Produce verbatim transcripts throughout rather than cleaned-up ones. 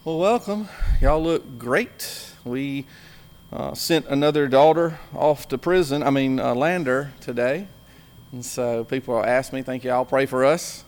Well, welcome. Y'all look great. We uh, sent another daughter off to prison, I mean, uh, Lander, today. And so people are asking me, thank y'all, pray for us.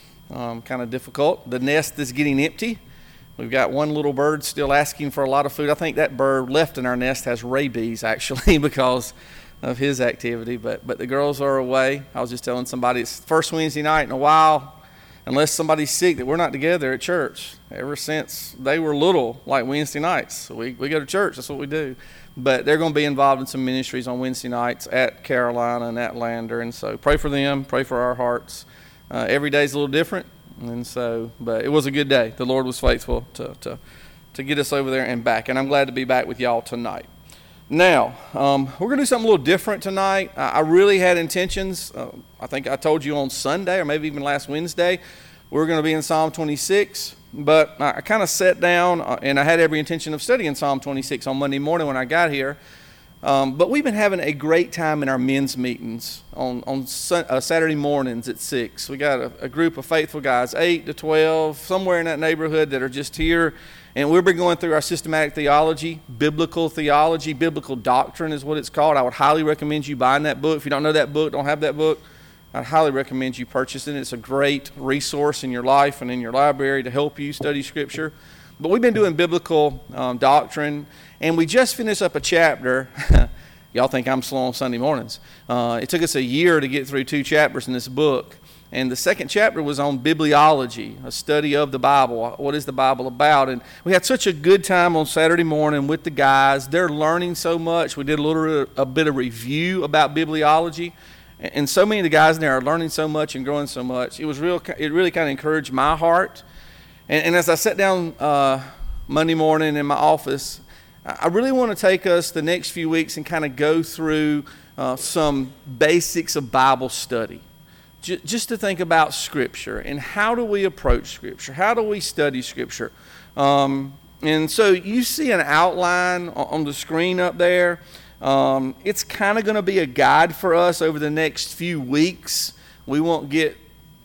Um, kind of difficult. The nest is getting empty. We've got one little bird still asking for a lot of food. I think that bird left in our nest has rabies, actually, because of his activity. But, but the girls are away. I was just telling somebody it's the first Wednesday night in a while, unless somebody's sick, that we're not together at church. Ever since they were little, like Wednesday nights. So we, we go to church, that's what we do. But they're going to be involved in some ministries on Wednesday nights at Carolina and at Lander. And so pray for them, pray for our hearts. Uh, every day's a little different. And so, but it was a good day. The Lord was faithful to, to, to get us over there and back. And I'm glad to be back with y'all tonight. Now, um, we're going to do something a little different tonight. I, I really had intentions. Uh, I think I told you on Sunday or maybe even last Wednesday, we we're going to be in Psalm twenty-six. But I, I kind of sat down uh, and I had every intention of studying Psalm twenty-six on Monday morning when I got here. Um, but we've been having a great time in our men's meetings on, on sun, uh, Saturday mornings at six. We got a, a group of faithful guys, eight to twelve, somewhere in that neighborhood that are just here. And we'll be going through our systematic theology, biblical theology, biblical doctrine is what it's called. I would highly recommend you buying that book. If you don't know that book, don't have that book, I'd highly recommend you purchasing it. It's a great resource in your life and in your library to help you study Scripture. But we've been doing biblical um, doctrine, and we just finished up a chapter. Y'all think I'm slow on Sunday mornings. Uh, it took us a year to get through two chapters in this book. And the second chapter was on bibliology, a study of the Bible. What is the Bible about? And we had such a good time on Saturday morning with the guys. They're learning so much. We did a little a bit of review about bibliology. And so many of the guys in there are learning so much and growing so much. It was real. It really kind of encouraged my heart. And, and as I sat down uh, Monday morning in my office, I really want to take us the next few weeks and kind of go through uh, some basics of Bible study. Just to think about Scripture and how do we approach Scripture? How do we study Scripture? Um, and so you see an outline on the screen up there. Um, it's kind of going to be a guide for us over the next few weeks. We won't get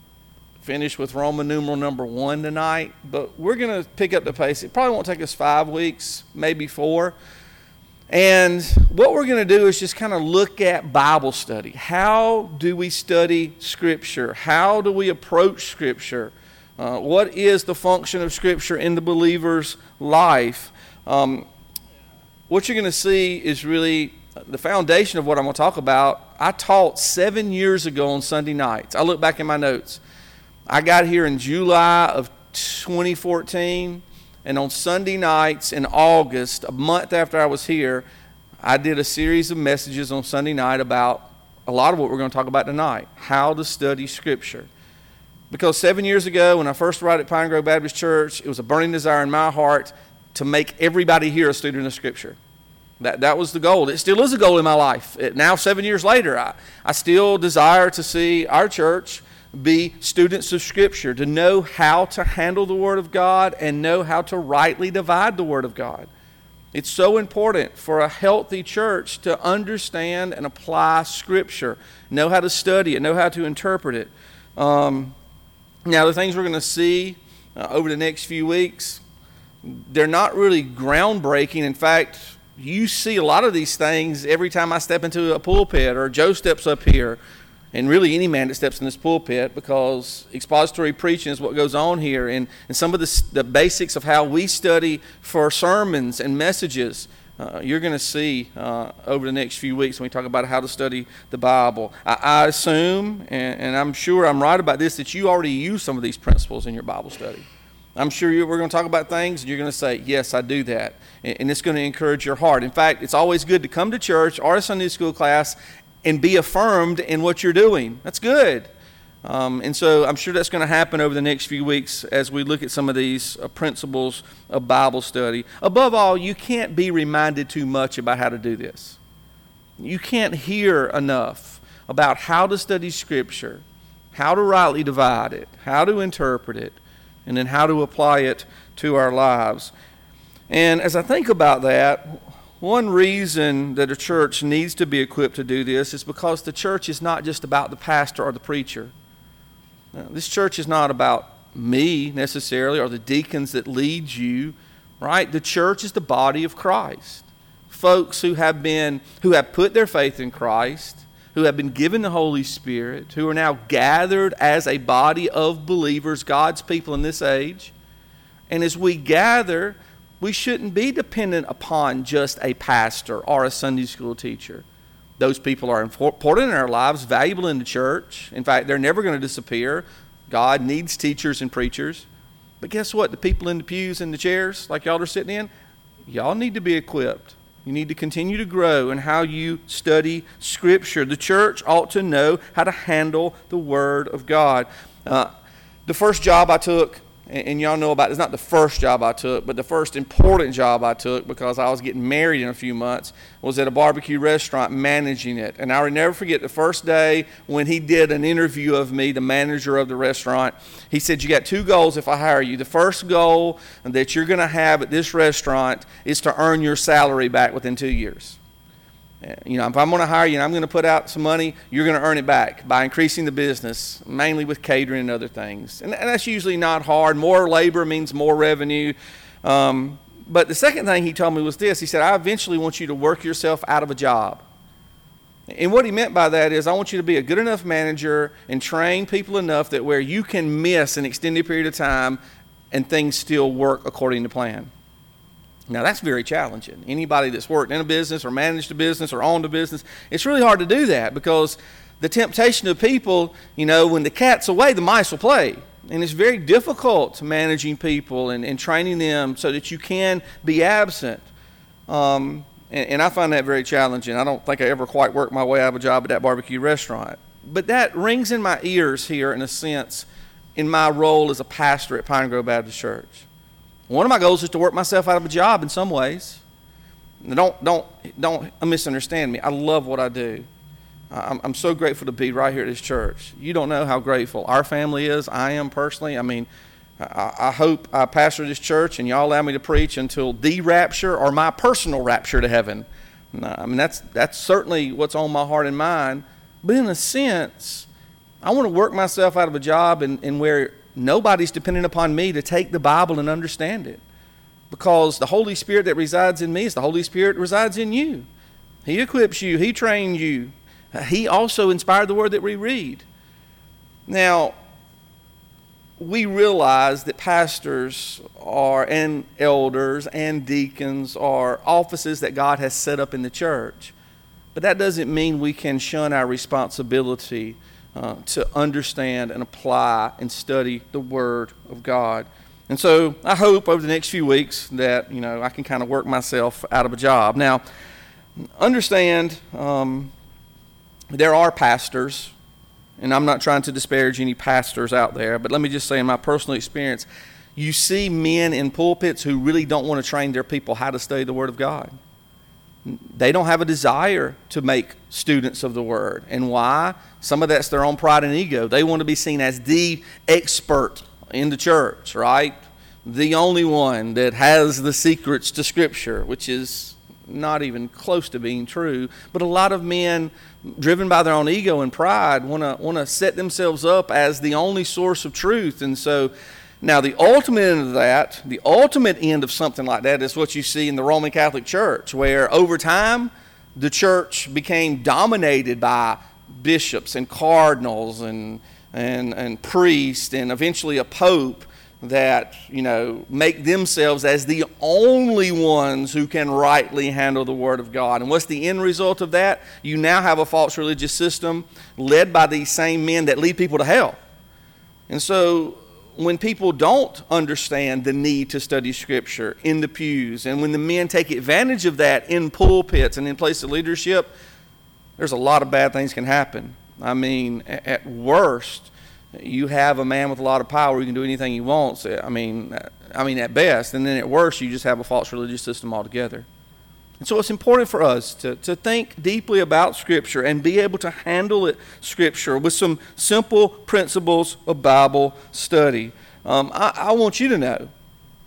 finished with Roman numeral number one tonight, but we're going to pick up the pace. It probably won't take us five weeks, maybe four. And what we're going to do is just kind of look at Bible study. How do we study Scripture? How do we approach Scripture? Uh, what is the function of Scripture in the believer's life? Um, what you're going to see is really the foundation of what I'm going to talk about. I taught seven years ago on Sunday nights. I look back in my notes. I got here in July of twenty fourteen. And on Sunday nights in August, a month after I was here, I did a series of messages on Sunday night about a lot of what we're going to talk about tonight, how to study Scripture. Because seven years ago, when I first arrived at Pine Grove Baptist Church, it was a burning desire in my heart to make everybody here a student of Scripture. That that was the goal. It still is a goal in my life. It, now, seven years later, I, I still desire to see our church be students of Scripture, to know how to handle the Word of God and know how to rightly divide the Word of God. It's so important for a healthy church to understand and apply Scripture, know how to study it, know how to interpret it. Um, now, the things we're going to see uh, over the next few weeks, they're not really groundbreaking. In fact, you see a lot of these things every time I step into a pulpit or Joe steps up here. And really any man that steps in this pulpit, because expository preaching is what goes on here. And, and some of the, the basics of how we study for sermons and messages, uh, you're going to see uh, over the next few weeks when we talk about how to study the Bible. I, I assume, and, and I'm sure I'm right about this, that you already use some of these principles in your Bible study. I'm sure you, we're going to talk about things, and you're going to say, yes, I do that. And, and it's going to encourage your heart. In fact, it's always good to come to church or a Sunday school class and be affirmed in what you're doing. That's good. Um, and so I'm sure that's going to happen over the next few weeks as we look at some of these uh, principles of Bible study. Above all, you can't be reminded too much about how to do this. You can't hear enough about how to study Scripture, how to rightly divide it, how to interpret it, and then how to apply it to our lives. And as I think about that, one reason that a church needs to be equipped to do this is because the church is not just about the pastor or the preacher. Now, this church is not about me necessarily or the deacons that lead you, right? The church is the body of Christ. Folks who have been, who have put their faith in Christ, who have been given the Holy Spirit, who are now gathered as a body of believers, God's people in this age. And as we gather, we shouldn't be dependent upon just a pastor or a Sunday school teacher. Those people are important in our lives, valuable in the church. In fact, they're never going to disappear. God needs teachers and preachers. But guess what? The people in the pews and the chairs, like y'all are sitting in, y'all need to be equipped. You need to continue to grow in how you study Scripture. The church ought to know how to handle the Word of God. Uh, the first job I took, and y'all know about it, it's not the first job I took, but the first important job I took because I was getting married in a few months, was at a barbecue restaurant managing it. And I will never forget the first day when he did an interview of me, the manager of the restaurant. He said, you got two goals if I hire you. The first goal that you're going to have at this restaurant is to earn your salary back within two years. You know, if I'm going to hire you and I'm going to put out some money, you're going to earn it back by increasing the business, mainly with catering and other things. And that's usually not hard. More labor means more revenue. Um, but the second thing he told me was this. He said, I eventually want you to work yourself out of a job. And what he meant by that is I want you to be a good enough manager and train people enough that where you can miss an extended period of time and things still work according to plan. Now, that's very challenging. Anybody that's worked in a business or managed a business or owned a business, it's really hard to do that because the temptation of people, you know, when the cat's away, the mice will play. And it's very difficult managing people and, and training them so that you can be absent. Um, and, and I find that very challenging. I don't think I ever quite worked my way out of a job at that barbecue restaurant. But that rings in my ears here, in a sense, in my role as a pastor at Pine Grove Baptist Church. One of my goals is to work myself out of a job in some ways. Don't don't don't misunderstand me. I love what I do. I'm, I'm so grateful to be right here at this church. You don't know how grateful our family is. I am personally. I mean, I, I hope I pastor this church and y'all allow me to preach until the rapture or my personal rapture to heaven. I mean, that's that's certainly what's on my heart and mind. But in a sense, I want to work myself out of a job and, and where nobody's dependent upon me to take the Bible and understand it. Because the Holy Spirit that resides in me is the Holy Spirit that resides in you. He equips you. He trained you. He also inspired the word that we read. Now, we realize that pastors are, and elders and deacons are offices that God has set up in the church. But that doesn't mean we can shun our responsibility Uh, to understand and apply and study the Word of God. And so I hope over the next few weeks that, you know, I can kind of work myself out of a job. Now, understand um, there are pastors, and I'm not trying to disparage any pastors out there, but let me just say in my personal experience, you see men in pulpits who really don't want to train their people how to study the Word of God. They don't have a desire to make students of the Word. And why? Some of that's their own pride and ego. They want to be seen as the expert in the church, right? The only one that has the secrets to Scripture, which is not even close to being true. But a lot of men, driven by their own ego and pride, want to want to set themselves up as the only source of truth. And so now, the ultimate end of that, the ultimate end of something like that is what you see in the Roman Catholic Church, where over time, the church became dominated by bishops and cardinals and, and, and priests and eventually a pope that, you know, make themselves as the only ones who can rightly handle the Word of God. And what's the end result of that? You now have a false religious system led by these same men that lead people to hell. And so when people don't understand the need to study Scripture in the pews, and when the men take advantage of that in pulpits and in place of leadership, there's a lot of bad things can happen. I mean, at worst, you have a man with a lot of power who can do anything he wants. I mean, I mean at best, and then at worst, you just have a false religious system altogether. And so it's important for us to, to think deeply about Scripture and be able to handle it, Scripture, with some simple principles of Bible study. Um, I, I want you to know,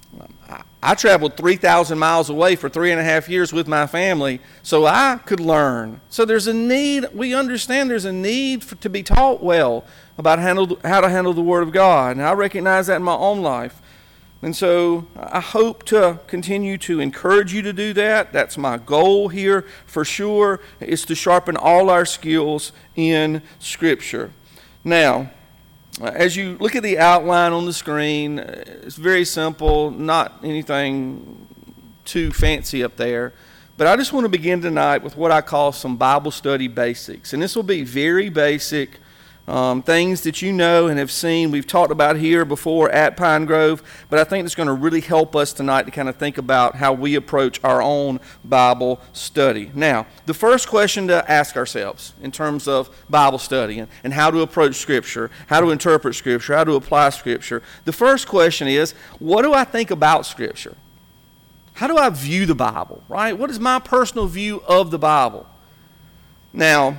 I, I traveled three thousand miles away for three and a half years with my family so I could learn. So there's a need, we understand there's a need for, to be taught well about handle, how to handle the Word of God. And I recognize that in my own life. And so I hope to continue to encourage you to do that. That's my goal here for sure, is to sharpen all our skills in Scripture. Now, as you look at the outline on the screen, it's very simple, not anything too fancy up there. But I just want to begin tonight with what I call some Bible study basics. And this will be very basic Um, things that you know and have seen. We've talked about here before at Pine Grove, but I think it's going to really help us tonight to kind of think about how we approach our own Bible study. Now, the first question to ask ourselves in terms of Bible study and, and how to approach Scripture, how to interpret Scripture, how to apply Scripture, the first question is, what do I think about Scripture? How do I view the Bible, right? What is my personal view of the Bible? Now,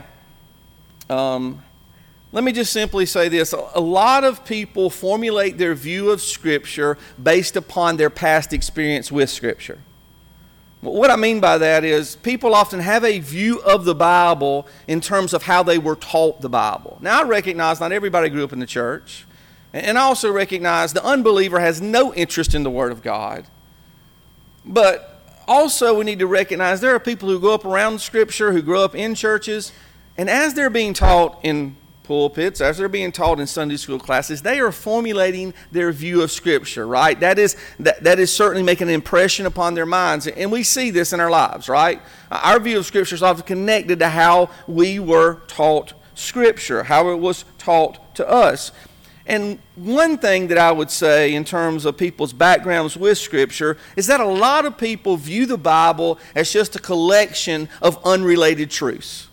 um, let me just simply say this. A lot of people formulate their view of Scripture based upon their past experience with Scripture. What I mean by that is people often have a view of the Bible in terms of how they were taught the Bible. Now, I recognize not everybody grew up in the church. And I also recognize the unbeliever has no interest in the Word of God. But also we need to recognize there are people who grow up around Scripture, who grow up in churches, and as they're being taught in pulpits, as they're being taught in Sunday school classes, they are formulating their view of Scripture, right? That is that, that is certainly making an impression upon their minds, and we see this in our lives, right? Our view of Scripture is often connected to how we were taught Scripture, how it was taught to us. And one thing that I would say in terms of people's backgrounds with Scripture is that a lot of people view the Bible as just a collection of unrelated truths.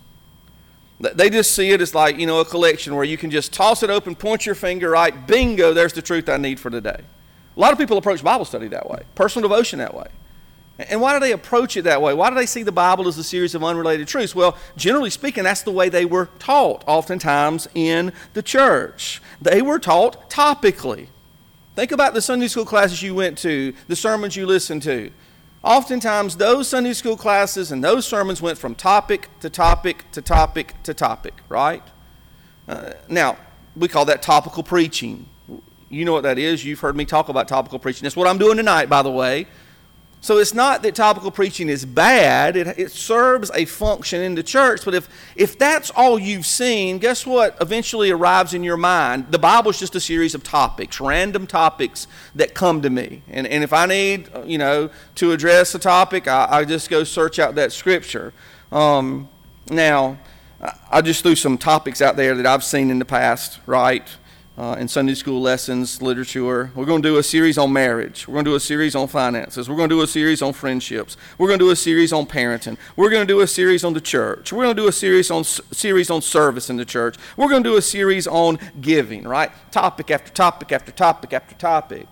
They just see it as like, you know, a collection where you can just toss it open, point your finger, right, bingo, there's the truth I need for today. A lot of people approach Bible study that way, personal devotion that way. And why do they approach it that way? Why do they see the Bible as a series of unrelated truths? Well, generally speaking, that's the way they were taught oftentimes in the church. They were taught topically. Think about the Sunday school classes you went to, the sermons you listened to. Oftentimes, those Sunday school classes and those sermons went from topic to topic to topic to topic, right? Uh, now, we call that topical preaching. You know what that is. You've heard me talk about topical preaching. That's what I'm doing tonight, by the way. So it's not that topical preaching is bad. It, it serves a function in the church. But if, if that's all you've seen, guess what eventually arrives in your mind? The Bible is just a series of topics, random topics that come to me. And, and if I need, you know, to address a topic, I, I just go search out that Scripture. Um, now, I just threw some topics out there that I've seen in the past, right? Uh, in Sunday school lessons, literature. We're going to do a series on marriage. We're going to do a series on finances. We're going to do a series on friendships. We're going to do a series on parenting. We're going to do a series on the church. We're going to do a series on series on service in the church. We're going to do a series on giving, right? Topic after topic after topic after topic.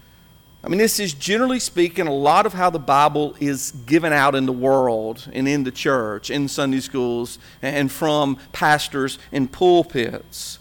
I mean, this is generally speaking a lot of how the Bible is given out in the world and in the church, in Sunday schools, and from pastors in pulpits.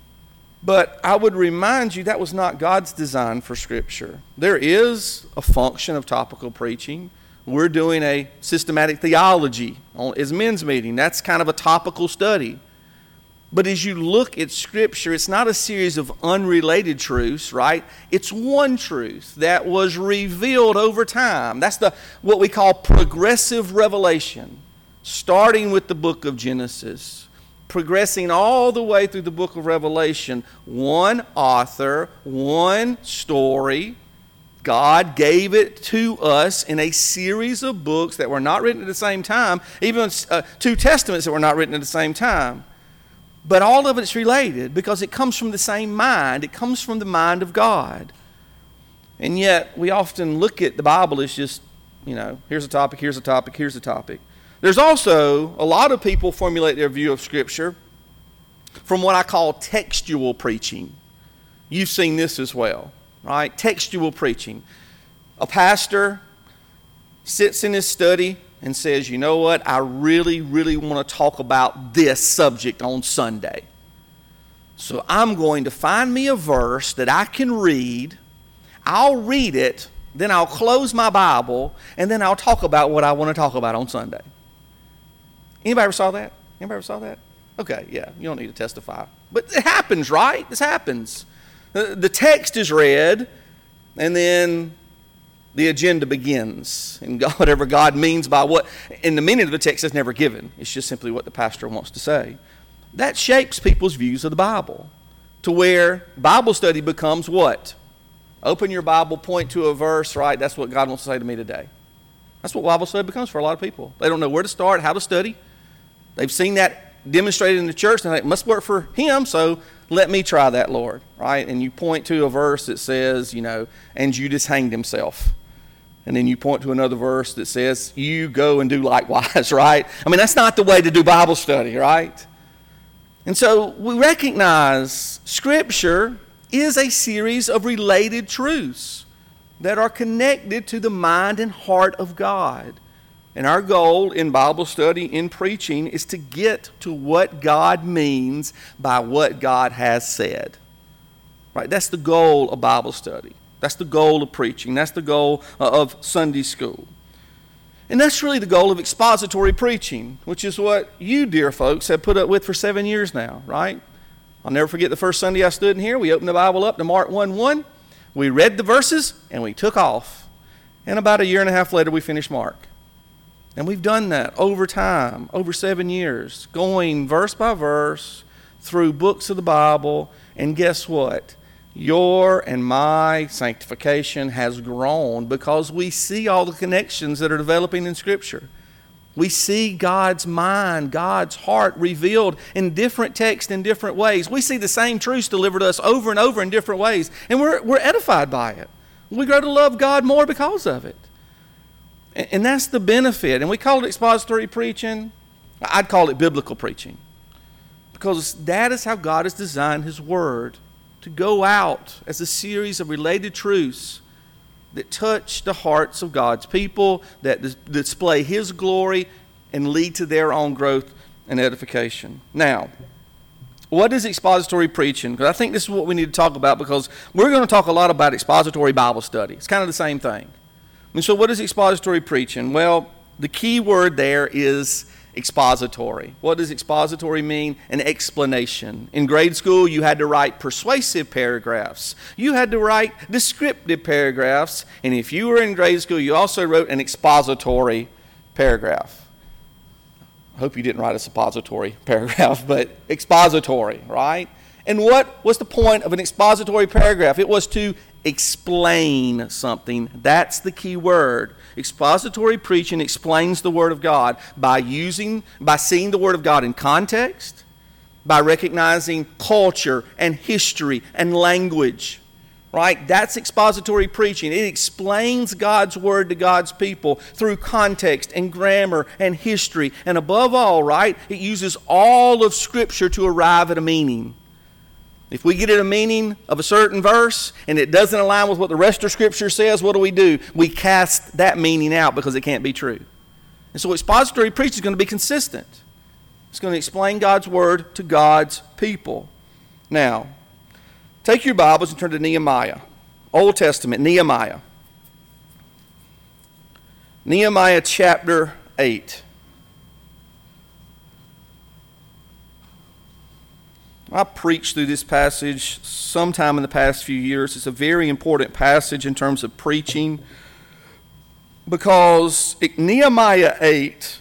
But I would remind you that was not God's design for Scripture. There is a function of topical preaching. We're doing a systematic theology as men's meeting. That's kind of a topical study. But as you look at Scripture, it's not a series of unrelated truths, right? It's one truth that was revealed over time. That's the what we call progressive revelation, starting with the book of Genesis, progressing all the way through the book of Revelation. One author, one story. God gave it to us in a series of books that were not written at the same time, even uh, two testaments that were not written at the same time. But all of it's related because it comes from the same mind. It comes from the mind of God. And yet we often look at the Bible as just, you know, here's a topic, here's a topic, here's a topic. There's also a lot of people formulate their view of Scripture from what I call textual preaching. You've seen this as well, right? Textual preaching. A pastor sits in his study and says, you know what, I really, really want to talk about this subject on Sunday. So I'm going to find me a verse that I can read. I'll read it, then I'll close my Bible, and then I'll talk about what I want to talk about on Sunday. Anybody ever saw that? Anybody ever saw that? Okay, yeah, you don't need to testify. But it happens, right? This happens. The text is read, and then the agenda begins. And God, whatever God means by what, and the meaning of the text is never given. It's just simply what the pastor wants to say. That shapes people's views of the Bible to where Bible study becomes what? Open your Bible, point to a verse, right? That's what God wants to say to me today. That's what Bible study becomes for a lot of people. They don't know where to start, how to study. They've seen that demonstrated in the church, and it must work for him, so let me try that, Lord, right? And you point to a verse that says, you know, and Judas hanged himself. And then you point to another verse that says, you go and do likewise, right? I mean, that's not the way to do Bible study, right? And so we recognize Scripture is a series of related truths that are connected to the mind and heart of God. And our goal in Bible study, in preaching, is to get to what God means by what God has said. Right? That's the goal of Bible study. That's the goal of preaching. That's the goal of Sunday school. And that's really the goal of expository preaching, which is what you, dear folks, have put up with for seven years now, right? I'll never forget the first Sunday I stood in here. We opened the Bible up to Mark one one. We read the verses, and we took off. And about a year and a half later, we finished Mark. And we've done that over time, over seven years, going verse by verse through books of the Bible. And guess what? Your and my sanctification has grown because we see all the connections that are developing in Scripture. We see God's mind, God's heart revealed in different texts in different ways. We see the same truths delivered to us over and over in different ways, and we're, we're edified by it. We grow to love God more because of it. And, and that's the benefit. And we call it expository preaching. I'd call it biblical preaching, because that is how God has designed His Word to go out as a series of related truths that touch the hearts of God's people, that dis- display His glory and lead to their own growth and edification. Now, what is expository preaching? Because I think this is what we need to talk about, because we're going to talk a lot about expository Bible study. It's kind of the same thing. And so what is expository preaching? Well, the key word there is expository. What does expository mean? An explanation. In grade school, you had to write persuasive paragraphs. You had to write descriptive paragraphs. And if you were in grade school, you also wrote an expository paragraph. I hope you didn't write a suppository paragraph, but expository, right? And what was the point of an expository paragraph? It was to explain something. That's the key word. Expository preaching explains the Word of God by using, by seeing the Word of God in context, by recognizing culture and history and language. Right? That's expository preaching. It explains God's Word to God's people through context and grammar and history. And above all, right, it uses all of Scripture to arrive at a meaning. If we get at a meaning of a certain verse and it doesn't align with what the rest of Scripture says, what do we do? We cast that meaning out because it can't be true. And so expository preaching is going to be consistent. It's going to explain God's Word to God's people. Now, take your Bibles and turn to Nehemiah. Old Testament, Nehemiah. Nehemiah chapter eight. I preached through this passage sometime in the past few years. It's a very important passage in terms of preaching, because Nehemiah eight,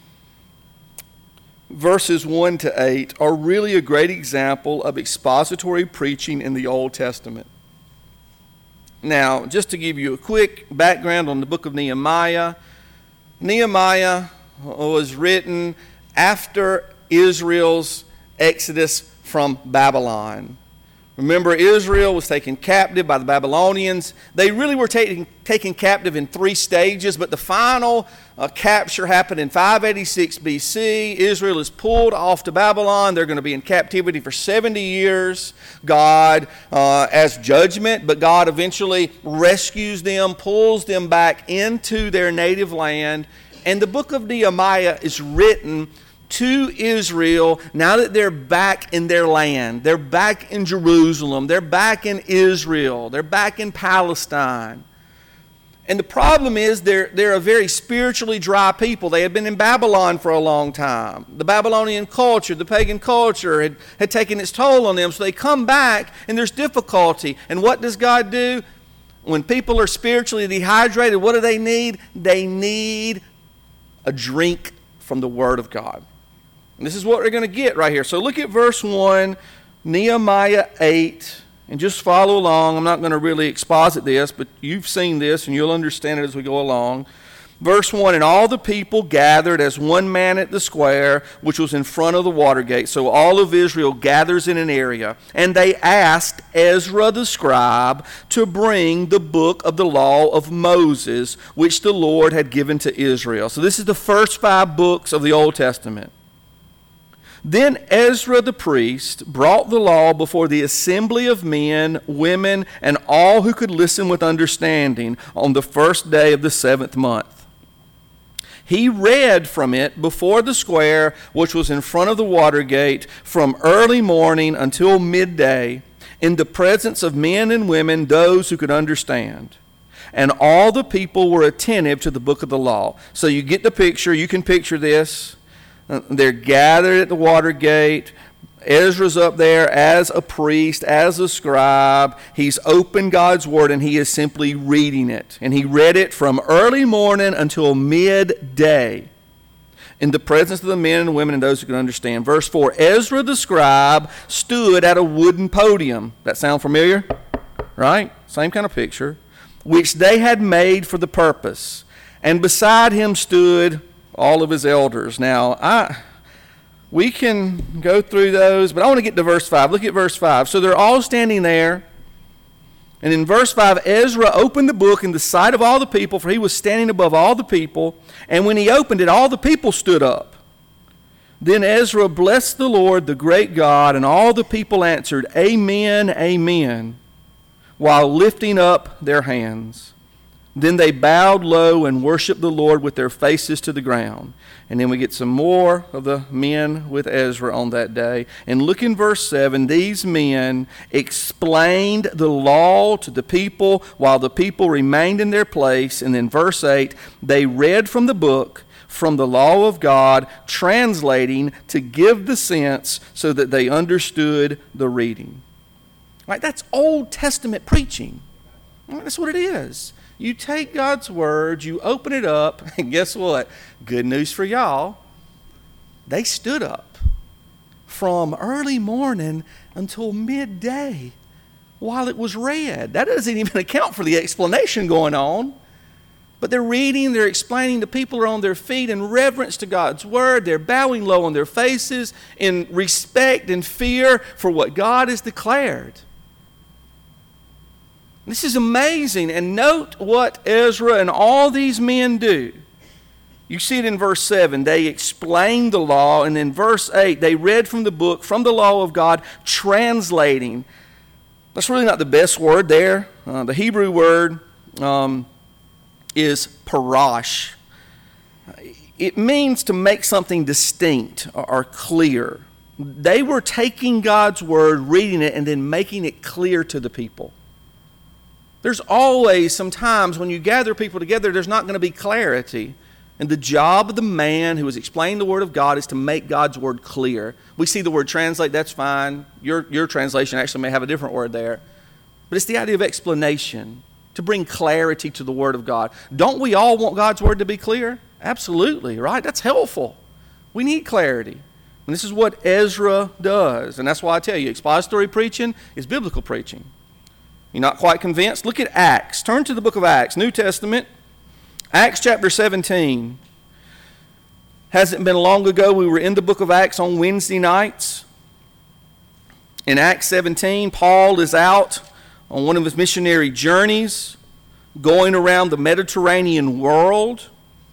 verses one to eight, are really a great example of expository preaching in the Old Testament. Now, just to give you a quick background on the book of Nehemiah, Nehemiah was written after Israel's exodus from Babylon. Remember, Israel was taken captive by the Babylonians. They really were taken, taken captive in three stages, but the final uh, capture happened in five eighty-six B C. Israel is pulled off to Babylon. They're going to be in captivity for seventy years. God, uh, as judgment, but God eventually rescues them, pulls them back into their native land. And the book of Nehemiah is written to Israel now that they're back in their land. They're back in Jerusalem. They're back in Israel. They're back in Palestine. And the problem is they're, they're a very spiritually dry people. They had been in Babylon for a long time. The Babylonian culture, the pagan culture had, had taken its toll on them. So they come back and there's difficulty. And what does God do? When people are spiritually dehydrated, what do they need? They need a drink from the Word of God. And this is what we're going to get right here. So look at verse one, Nehemiah eight. And just follow along. I'm not going to really exposit this, but you've seen this and you'll understand it as we go along. Verse one, and all the people gathered as one man at the square, which was in front of the water gate. So all of Israel gathers in an area. And they asked Ezra the scribe to bring the book of the law of Moses, which the Lord had given to Israel. So this is the first five books of the Old Testament. Then Ezra the priest brought the law before the assembly of men, women, and all who could listen with understanding on the first day of the seventh month. He read from it before the square, which was in front of the water gate, from early morning until midday, in the presence of men and women, those who could understand. And all the people were attentive to the book of the law. So you get the picture. You can picture this. They're gathered at the water gate. Ezra's up there as a priest, as a scribe. He's opened God's word and he is simply reading it. And he read it from early morning until midday in the presence of the men and women and those who can understand. Verse four, Ezra the scribe stood at a wooden podium. That sound familiar? Right? Same kind of picture. Which they had made for the purpose. And beside him stood all of his elders. Now, I we can go through those, but I want to get to verse five. Look at verse five. So they're all standing there. And in verse five, Ezra opened the book in the sight of all the people, for he was standing above all the people. And when he opened it, all the people stood up. Then Ezra blessed the Lord, the great God, and all the people answered, Amen, Amen, while lifting up their hands. Then they bowed low and worshiped the Lord with their faces to the ground. And then we get some more of the men with Ezra on that day. And look in verse seven. These men explained the law to the people while the people remained in their place. And then verse eight, they read from the book, from the law of God, translating to give the sense so that they understood the reading. Right? That's Old Testament preaching. Right? That's what it is. You take God's word, you open it up, and guess what? Good news for y'all. They stood up from early morning until midday while it was read. That doesn't even account for the explanation going on. But they're reading, they're explaining, the people are on their feet in reverence to God's word. They're bowing low on their faces in respect and fear for what God has declared. This is amazing. And note what Ezra and all these men do. You see it in verse seven. They explained the law. And in verse eight, they read from the book, from the law of God, translating. That's really not the best word there. Uh, the Hebrew word um, is parash. It means to make something distinct or, or clear. They were taking God's word, reading it, and then making it clear to the people. There's always some times when you gather people together, there's not going to be clarity. And the job of the man who is explaining the word of God is to make God's word clear. We see the word translate, that's fine. Your, your translation actually may have a different word there. But it's the idea of explanation, to bring clarity to the word of God. Don't we all want God's word to be clear? Absolutely, right? That's helpful. We need clarity. And this is what Ezra does. And that's why I tell you, expository preaching is biblical preaching. You're not quite convinced? Look at Acts. Turn to the book of Acts, New Testament. Acts chapter seventeen. Hasn't been long ago we were in the book of Acts on Wednesday nights. In Acts seventeen, Paul is out on one of his missionary journeys, going around the Mediterranean world.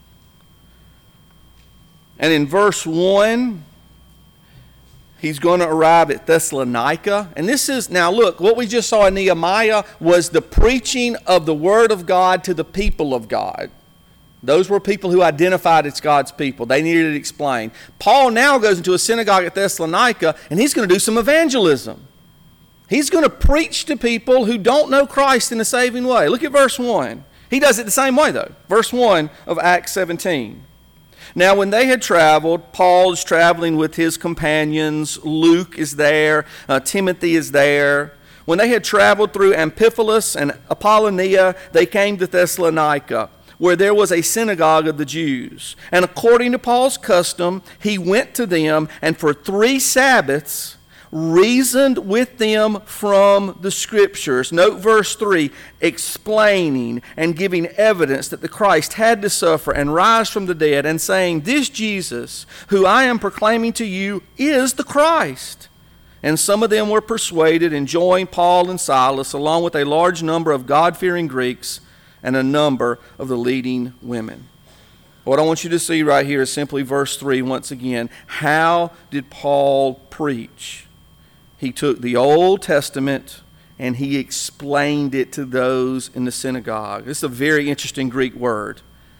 And in verse one, he's going to arrive at Thessalonica. And this is, now look, what we just saw in Nehemiah was the preaching of the word of God to the people of God. Those were people who identified as God's people. They needed it explained. Paul now goes into a synagogue at Thessalonica, and he's going to do some evangelism. He's going to preach to people who don't know Christ in a saving way. Look at verse one. He does it the same way, though. Verse one of Acts seventeen. Now, when they had traveled, Paul is traveling with his companions. Luke is there. Uh, Timothy is there. When they had traveled through Amphipolis and Apollonia, they came to Thessalonica, where there was a synagogue of the Jews. And according to Paul's custom, he went to them and for three Sabbaths reasoned with them from the Scriptures. Note verse three, explaining and giving evidence that the Christ had to suffer and rise from the dead, and saying, this Jesus, who I am proclaiming to you, is the Christ. And some of them were persuaded and joined Paul and Silas, along with a large number of God-fearing Greeks and a number of the leading women. What I want you to see right here is simply verse three once again. How did Paul preach? He took the Old Testament and he explained it to those in the synagogue. This is a very interesting Greek word.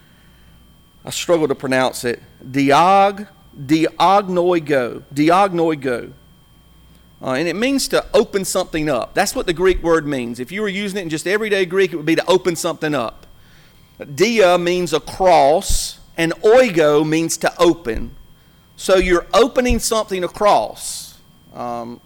I struggle to pronounce it. Diog, diognoigo, diognoigo. Uh, and it means to open something up. That's what the Greek word means. If you were using it in just everyday Greek, it would be to open something up. Dia means across, and oigo means to open. So you're opening something across. Um,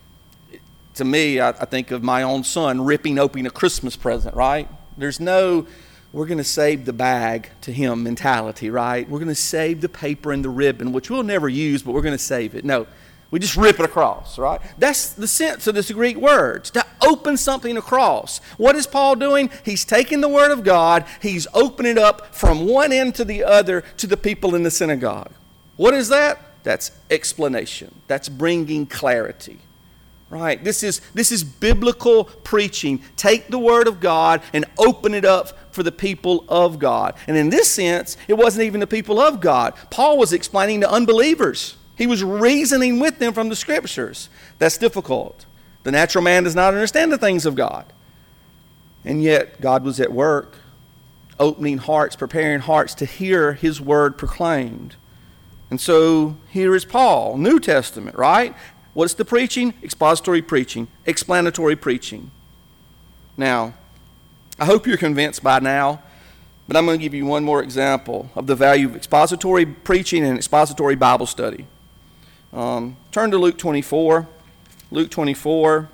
to me, I, I think of my own son ripping open a Christmas present, right? There's no, we're going to save the bag to him mentality, right? We're going to save the paper and the ribbon, which we'll never use, but we're going to save it. No. We just rip it across, right? That's the sense of this Greek word, to open something across. What is Paul doing? He's taking the word of God, he's opening it up from one end to the other to the people in the synagogue. What is that? That's explanation. That's bringing clarity, right? This is, this is biblical preaching. Take the word of God and open it up for the people of God. And in this sense, it wasn't even the people of God. Paul was explaining to unbelievers. He was reasoning with them from the Scriptures. That's difficult. The natural man does not understand the things of God. And yet, God was at work, opening hearts, preparing hearts to hear his word proclaimed. And so, here is Paul, New Testament, right? What's the preaching? Expository preaching, explanatory preaching. Now, I hope you're convinced by now, but I'm going to give you one more example of the value of expository preaching and expository Bible study. Um, turn to Luke twenty-four. Luke twenty-four.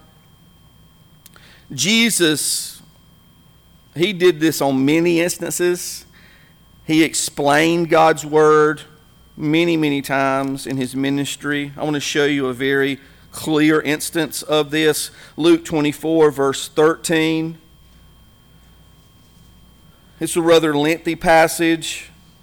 Jesus, he did this on many instances. He explained God's word many, many times in his ministry. I want to show you a very clear instance of this. Luke twenty-four, verse thirteen. It's a rather lengthy passage.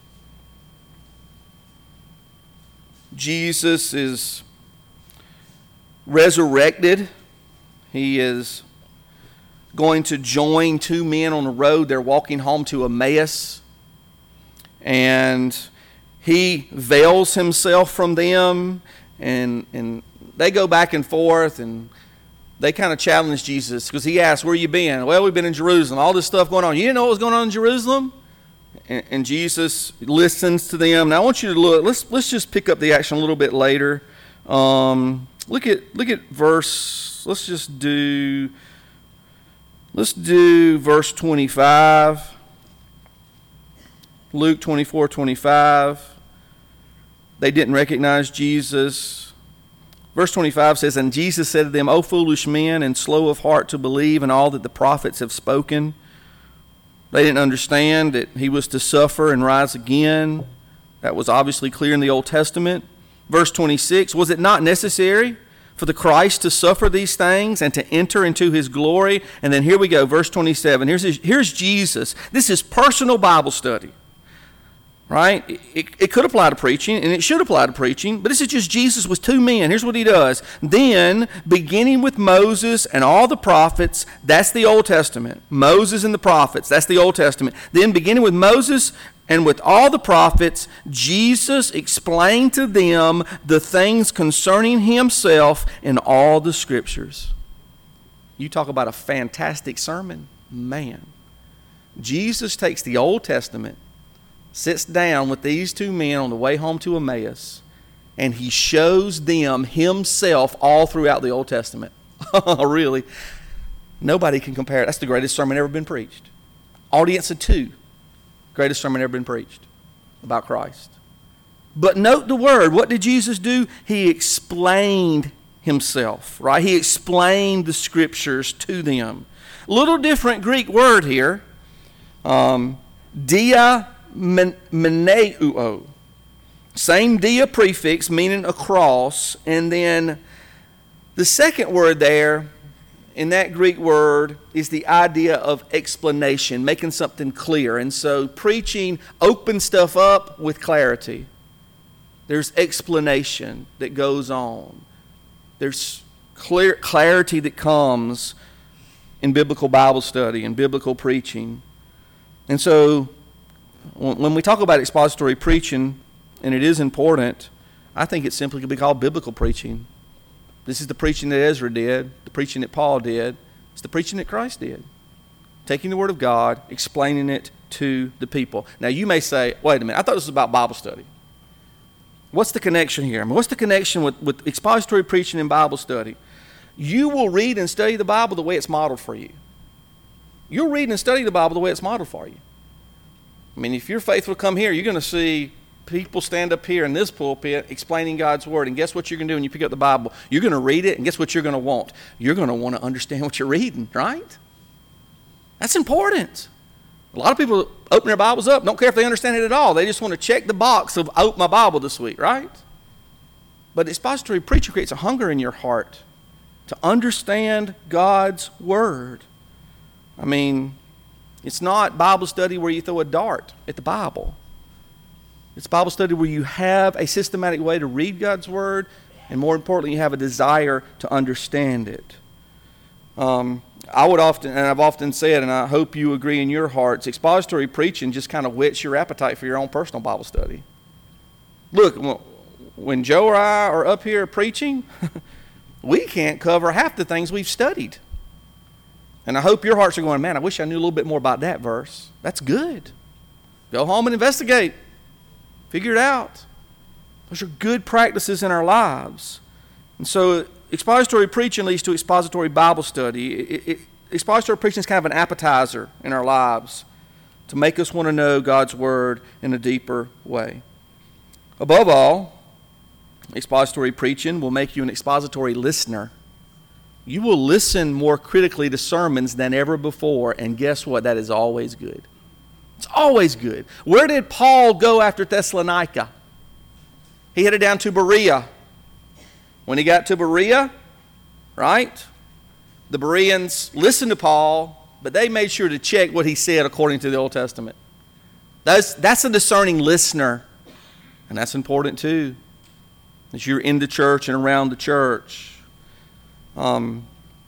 Jesus is resurrected. He is going to join two men on the road. They're walking home to Emmaus. And he veils himself from them. And, and they go back and forth. And they kind of challenge Jesus because he asks, where you been? Well, we've been in Jerusalem. All this stuff going on. You didn't know what was going on in Jerusalem? And, and Jesus listens to them. Now I want you to look. Let's let's just pick up the action a little bit later. Um, look at look at verse. Let's just do. Let's do verse twenty-five. Luke twenty-four, twenty-five. They didn't recognize Jesus. Verse twenty-five says, and Jesus said to them, O foolish men, and slow of heart to believe in all that the prophets have spoken. They didn't understand that he was to suffer and rise again. That was obviously clear in the Old Testament. Verse twenty-six, was it not necessary for the Christ to suffer these things and to enter into his glory? And then here we go, verse twenty-seven. Here's, his, here's Jesus. This is personal Bible study. Right? It, it, it could apply to preaching, and it should apply to preaching, but this is just Jesus with two men. Here's what he does. Then, beginning with Moses and all the prophets, that's the Old Testament. Moses and the prophets, that's the Old Testament. Then, beginning with Moses and with all the prophets, Jesus explained to them the things concerning himself in all the Scriptures. You talk about a fantastic sermon. Man. Jesus takes the Old Testament, sits down with these two men on the way home to Emmaus, and he shows them himself all throughout the Old Testament. Really, nobody can compare it. That's the greatest sermon ever been preached. Audience of two. Greatest sermon ever been preached about Christ. But note the word. What did Jesus do? He explained himself, right? He explained the scriptures to them. Little different Greek word here. Um, dia meneuo. Same dia prefix, meaning a cross. And then the second word there in that Greek word is the idea of explanation, making something clear. And so preaching opens stuff up with clarity. There's explanation that goes on. There's clear clarity that comes in biblical Bible study and biblical preaching. And so when we talk about expository preaching, and it is important, I think it simply could be called biblical preaching. This is the preaching that Ezra did, the preaching that Paul did. It's the preaching that Christ did. Taking the Word of God, explaining it to the people. Now you may say, wait a minute, I thought this was about Bible study. What's the connection here? I mean, what's the connection with, with expository preaching and Bible study? You will read and study the Bible the way it's modeled for you. You'll read and study the Bible the way it's modeled for you. I mean, if you're faithful to come here, you're going to see people stand up here in this pulpit explaining God's Word. And guess what you're going to do when you pick up the Bible? You're going to read it, and guess what you're going to want? You're going to want to understand what you're reading, right? That's important. A lot of people open their Bibles up, don't care if they understand it at all. They just want to check the box of, open my Bible this week, right? But expository preaching creates a hunger in your heart to understand God's Word. I mean, it's not Bible study where you throw a dart at the Bible. It's Bible study where you have a systematic way to read God's Word, and more importantly, you have a desire to understand it. Um, I would often, and I've often said, and I hope you agree in your hearts, expository preaching just kind of whets your appetite for your own personal Bible study. Look, when Joe or I are up here preaching, we can't cover half the things we've studied. And I hope your hearts are going, man, I wish I knew a little bit more about that verse. That's good. Go home and investigate. Figure it out. Those are good practices in our lives. And so expository preaching leads to expository Bible study. It, it, expository preaching is kind of an appetizer in our lives to make us want to know God's Word in a deeper way. Above all, expository preaching will make you an expository listener. You will listen more critically to sermons than ever before, and guess what? That is always good. It's always good. Where did Paul go after Thessalonica? He headed down to Berea. When he got to Berea, right, the Bereans listened to Paul, but they made sure to check what he said according to the Old Testament. That's, that's a discerning listener, and that's important too, as you're in the church and around the church. Um,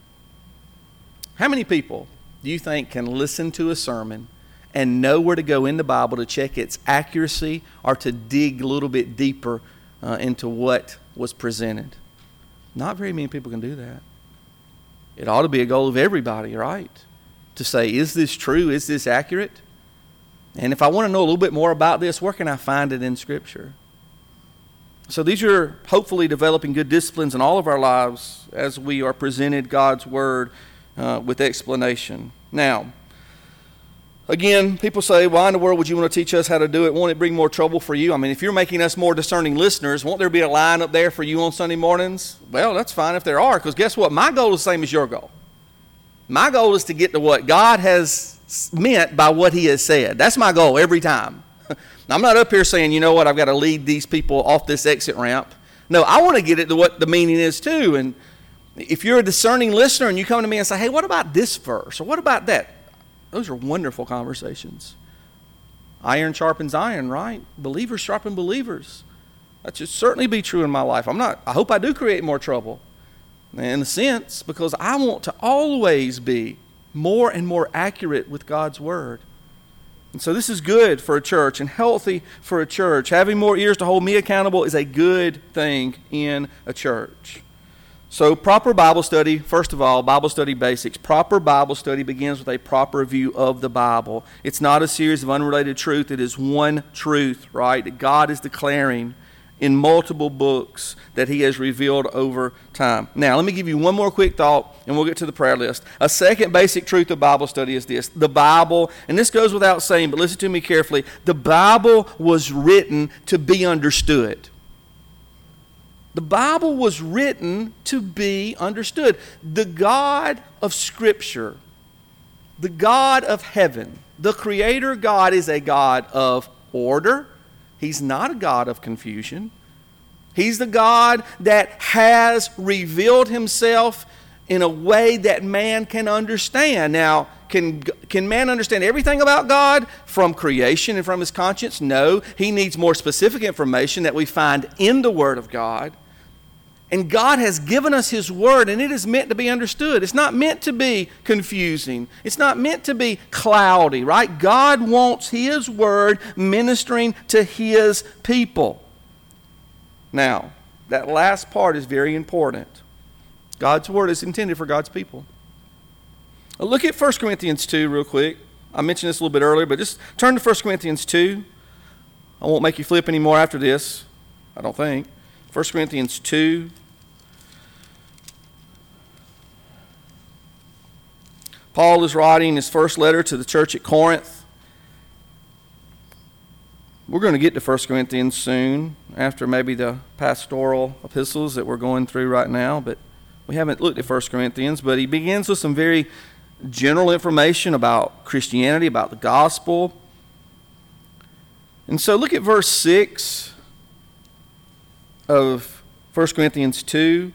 how many people do you think can listen to a sermon and know where to go in the Bible to check its accuracy or to dig a little bit deeper uh, into what was presented? Not very many people can do that. It ought to be a goal of everybody, right? To say, is this true? Is this accurate? And if I want to know a little bit more about this, where can I find it in Scripture? So these are hopefully developing good disciplines in all of our lives as we are presented God's Word uh, with explanation. Now, again, people say, why in the world would you want to teach us how to do it? Won't it bring more trouble for you? I mean, if you're making us more discerning listeners, won't there be a line up there for you on Sunday mornings? Well, that's fine if there are, because guess what? My goal is the same as your goal. My goal is to get to what God has meant by what He has said. That's my goal every time. Now, I'm not up here saying, you know what, I've got to lead these people off this exit ramp. No, I want to get it to what the meaning is too. And if you're a discerning listener and you come to me and say, hey, what about this verse? Or what about that? Those are wonderful conversations. Iron sharpens iron, right? Believers sharpen believers. That should certainly be true in my life. I'm not, I hope I do create more trouble in a sense, because I want to always be more and more accurate with God's Word. And so this is good for a church and healthy for a church. Having more ears to hold me accountable is a good thing in a church. So proper Bible study, first of all, Bible study basics. Proper Bible study begins with a proper view of the Bible. It's not a series of unrelated truth. It is one truth, right, that God is declaring in multiple books that he has revealed over time. Now, let me give you one more quick thought, and we'll get to the prayer list. A second basic truth of Bible study is this. The Bible, and this goes without saying, but listen to me carefully, the Bible was written to be understood. The Bible was written to be understood. The God of Scripture, the God of heaven, the Creator God is a God of order. He's not a God of confusion. He's the God that has revealed himself in a way that man can understand. Now, can, can man understand everything about God from creation and from his conscience? No. He needs more specific information that we find in the Word of God. And God has given us his word, and it is meant to be understood. It's not meant to be confusing. It's not meant to be cloudy, right? God wants his word ministering to his people. Now, that last part is very important. God's word is intended for God's people. Look at First Corinthians two real quick. I mentioned this a little bit earlier, but just turn to First Corinthians two. I won't make you flip anymore after this, I don't think. First Corinthians two. Paul is writing his first letter to the church at Corinth. We're going to get to First Corinthians soon, after maybe the pastoral epistles that we're going through right now, but we haven't looked at First Corinthians. But he begins with some very general information about Christianity, about the gospel. And so look at verse six of First Corinthians two.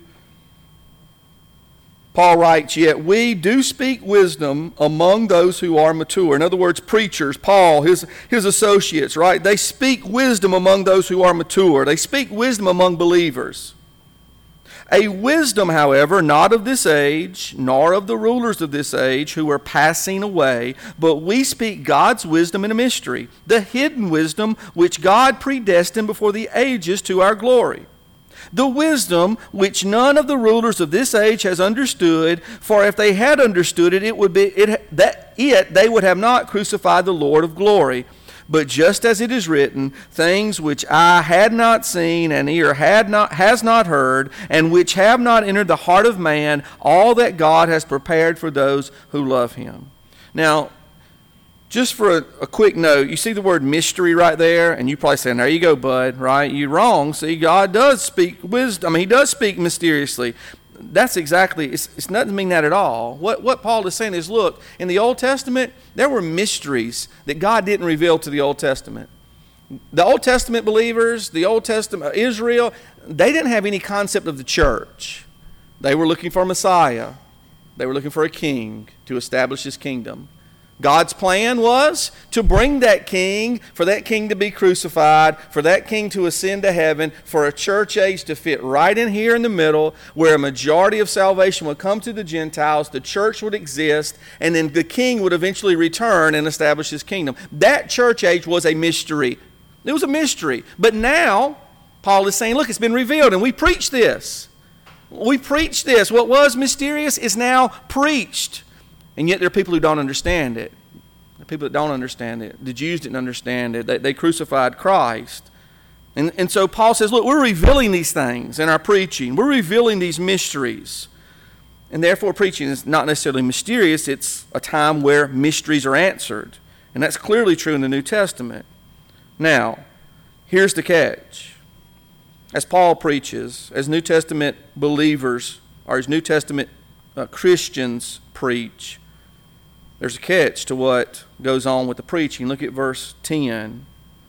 Paul writes, "Yet we do speak wisdom among those who are mature." In other words, preachers, Paul, his, his associates, right? They speak wisdom among those who are mature. They speak wisdom among believers. A wisdom, however, not of this age, nor of the rulers of this age who are passing away, but we speak God's wisdom in a mystery, the hidden wisdom which God predestined before the ages to our glory. The wisdom which none of the rulers of this age has understood, for if they had understood it, it would be it, that it they would have not crucified the Lord of glory. But just as it is written, things which eye had not seen and ear had not has not heard, and which have not entered the heart of man, all that God has prepared for those who love him. Now, just for a, a quick note, you see the word mystery right there, and you probably saying, there you go, bud, right? You're wrong. See, God does speak wisdom. I mean, he does speak mysteriously. That's exactly, it's, it's not to mean that at all. What, what Paul is saying is, look, in the Old Testament, there were mysteries that God didn't reveal to the Old Testament. The Old Testament believers, the Old Testament, Israel, they didn't have any concept of the church. They were looking for a Messiah. They were looking for a king to establish his kingdom. God's plan was to bring that king, for that king to be crucified, for that king to ascend to heaven, for a church age to fit right in here in the middle, where a majority of salvation would come to the Gentiles, the church would exist, and then the king would eventually return and establish his kingdom. That church age was a mystery. It was a mystery. But now, Paul is saying, look, it's been revealed, and we preach this. We preach this. What was mysterious is now preached. And yet there are people who don't understand it. There are people that don't understand it. The Jews didn't understand it. They, they crucified Christ. And, and so Paul says, look, we're revealing these things in our preaching. We're revealing these mysteries. And therefore preaching is not necessarily mysterious. It's a time where mysteries are answered. And that's clearly true in the New Testament. Now, here's the catch. As Paul preaches, as New Testament believers, or as New Testament uh, Christians preach, there's a catch to what goes on with the preaching. Look at verse ten.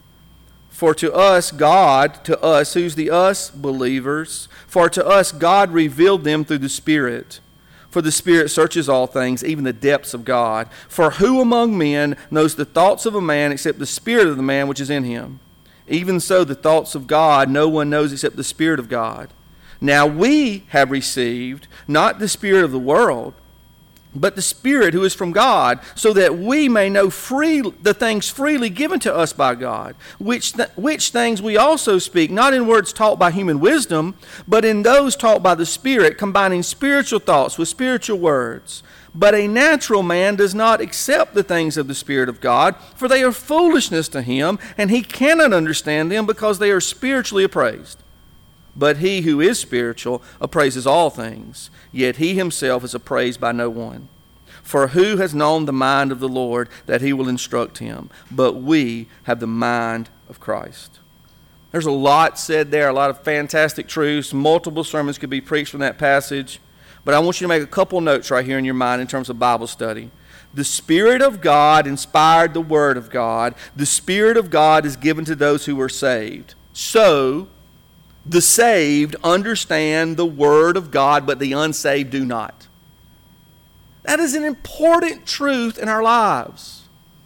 For to us, God, to us, who's the us? Believers. For to us, God revealed them through the Spirit. For the Spirit searches all things, even the depths of God. For who among men knows the thoughts of a man except the spirit of the man which is in him? Even so, the thoughts of God no one knows except the Spirit of God. Now we have received not the spirit of the world, but the Spirit who is from God, so that we may know free, the things freely given to us by God, which, th- which things we also speak, not in words taught by human wisdom, but in those taught by the Spirit, combining spiritual thoughts with spiritual words. But a natural man does not accept the things of the Spirit of God, for they are foolishness to him, and he cannot understand them because they are spiritually appraised. But he who is spiritual appraises all things, yet he himself is appraised by no one. For who has known the mind of the Lord that he will instruct him? But we have the mind of Christ. There's a lot said there, a lot of fantastic truths. Multiple sermons could be preached from that passage. But I want you to make a couple notes right here in your mind in terms of Bible study. The Spirit of God inspired the Word of God. The Spirit of God is given to those who are saved. So, the saved understand the Word of God, but the unsaved do not. That is an important truth in our lives.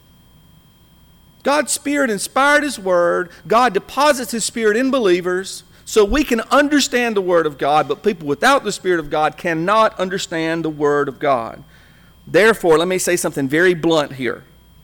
God's Spirit inspired His Word. God deposits His Spirit in believers so we can understand the Word of God, but people without the Spirit of God cannot understand the Word of God. Therefore, let me say something very blunt here.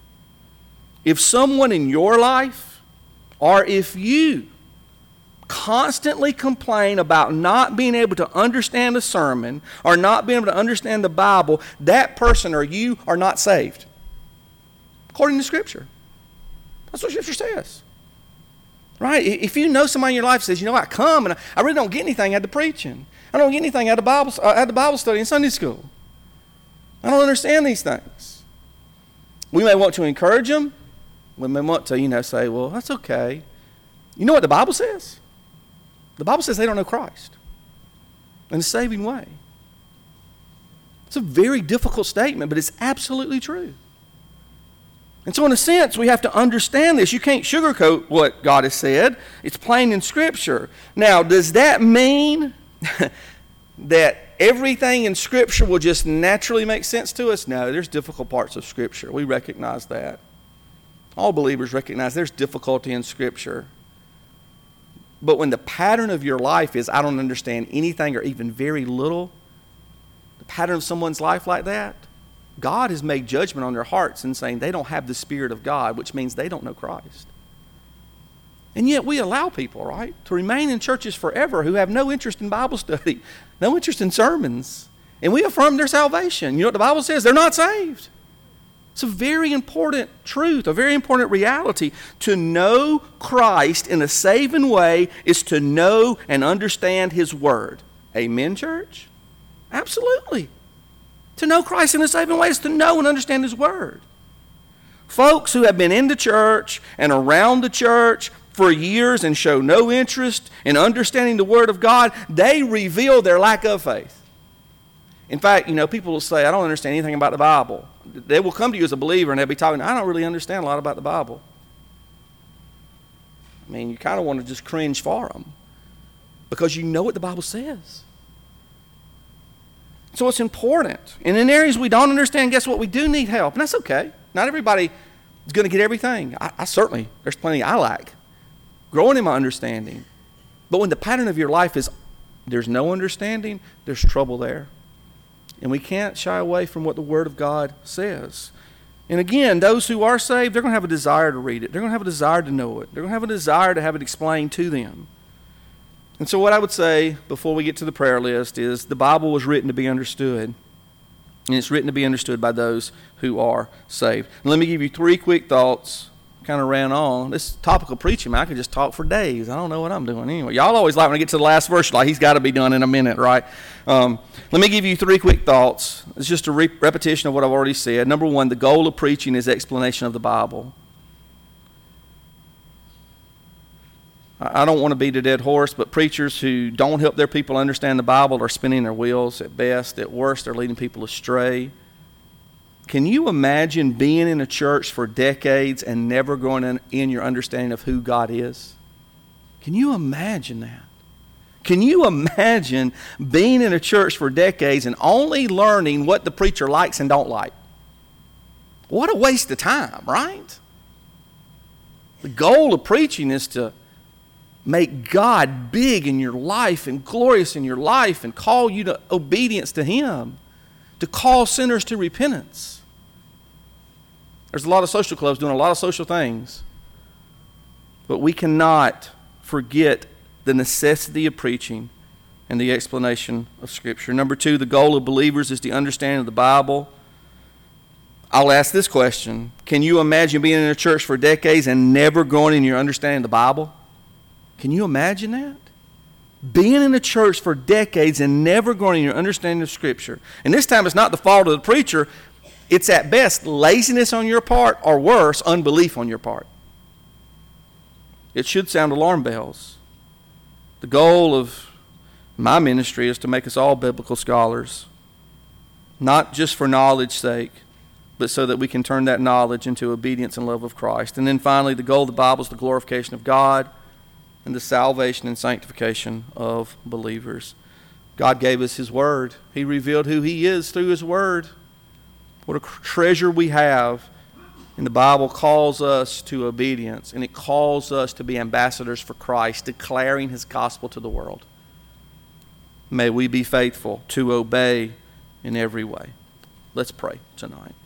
If someone in your life, or if you constantly complain about not being able to understand a sermon or not being able to understand the Bible, that person or you are not saved. According to Scripture. That's what Scripture says. Right? If you know somebody in your life says, you know, I come and I really don't get anything out of the preaching. I don't get anything out of Bible, out of the Bible study in Sunday school. I don't understand these things. We may want to encourage them. We may want to, you know, say, well, that's okay. You know what the Bible says? The Bible says they don't know Christ in a saving way. It's a very difficult statement, but it's absolutely true. And so in a sense, we have to understand this. You can't sugarcoat what God has said. It's plain in Scripture. Now, does that mean that everything in Scripture will just naturally make sense to us? No, there's difficult parts of Scripture. We recognize that. All believers recognize there's difficulty in Scripture. But when the pattern of your life is, I don't understand anything or even very little, the pattern of someone's life like that, God has made judgment on their hearts and saying they don't have the Spirit of God, which means they don't know Christ. And yet we allow people, right, to remain in churches forever who have no interest in Bible study, no interest in sermons. And we affirm their salvation. You know what the Bible says? They're not saved. It's a very important truth, a very important reality. To know Christ in a saving way is to know and understand His Word. Amen, church? Absolutely. To know Christ in a saving way is to know and understand His Word. Folks who have been in the church and around the church for years and show no interest in understanding the Word of God, they reveal their lack of faith. In fact, you know, people will say, I don't understand anything about the Bible. They will come to you as a believer and they'll be talking, I don't really understand a lot about the Bible. I mean, you kind of want to just cringe for them because you know what the Bible says. So it's important. And in areas we don't understand, guess what? We do need help. And that's okay. Not everybody is going to get everything. I, I certainly, there's plenty I lack. Growing in my understanding. But when the pattern of your life is there's no understanding, there's trouble there. And we can't shy away from what the Word of God says. And again, those who are saved, they're going to have a desire to read it. They're going to have a desire to know it. They're going to have a desire to have it explained to them. And so what I would say before we get to the prayer list is the Bible was written to be understood. And it's written to be understood by those who are saved. And let me give you three quick thoughts. Kind of ran on. This topical preaching, man, I could just talk for days. I don't know what I'm doing anyway. Y'all always like when I get to the last verse, like he's got to be done in a minute, right? Um, let me give you three quick thoughts. It's just a re- repetition of what I've already said. Number one, the goal of preaching is explanation of the Bible. I, I don't want to beat a dead horse, but preachers who don't help their people understand the Bible are spinning their wheels at best. At worst, they're leading people astray. Can you imagine being in a church for decades and never growing in, in your understanding of who God is? Can you imagine that? Can you imagine being in a church for decades and only learning what the preacher likes and don't like? What a waste of time, right? The goal of preaching is to make God big in your life and glorious in your life and call you to obedience to Him, to call sinners to repentance. There's a lot of social clubs doing a lot of social things, but we cannot forget the necessity of preaching and the explanation of Scripture. Number two, the goal of believers is the understanding of the Bible. I'll ask this question. Can you imagine being in a church for decades and never growing in your understanding of the Bible? Can you imagine that? Being in a church for decades and never growing in your understanding of Scripture. And this time it's not the fault of the preacher. It's at best laziness on your part, or worse, unbelief on your part. It should sound alarm bells. The goal of my ministry is to make us all biblical scholars, not just for knowledge's sake, but so that we can turn that knowledge into obedience and love of Christ. And then finally, the goal of the Bible is the glorification of God and the salvation and sanctification of believers. God gave us His Word. He revealed who He is through His Word. What a treasure we have. And the Bible calls us to obedience, and it calls us to be ambassadors for Christ, declaring His gospel to the world. May we be faithful to obey in every way. Let's pray tonight.